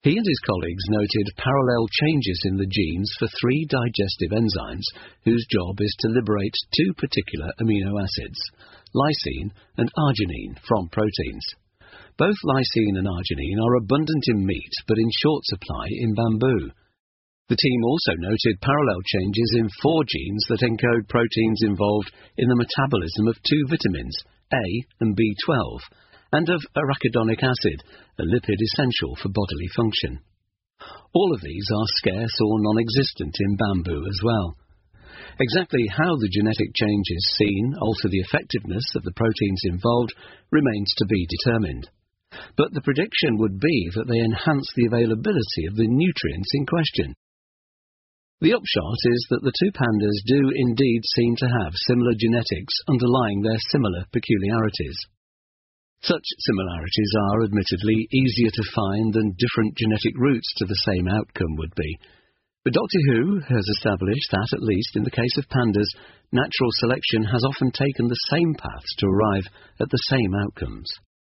He and his colleagues noted parallel changes in the genes for 3 digestive enzymes whose job is to liberate 2 particular amino acids, lysine and arginine, from proteins. Both lysine and arginine are abundant in meat but in short supply in bamboo. The team also noted parallel changes in 4 genes that encode proteins involved in the metabolism of 2 vitamins, A and B12, and of arachidonic acid, a lipid essential for bodily function. All of these are scarce or non-existent in bamboo as well. Exactly how the genetic changes seen alter the effectiveness of the proteins involved remains to be determined. But the prediction would be that they enhance the availability of the nutrients in question. The upshot is that the 2 pandas do indeed seem to have similar genetics underlying their similar peculiarities. Such similarities are admittedly easier to find than different genetic routes to the same outcome would be. But Doctor Who has established that, at least in the case of pandas, natural selection has often taken the same paths to arrive at the same outcomes.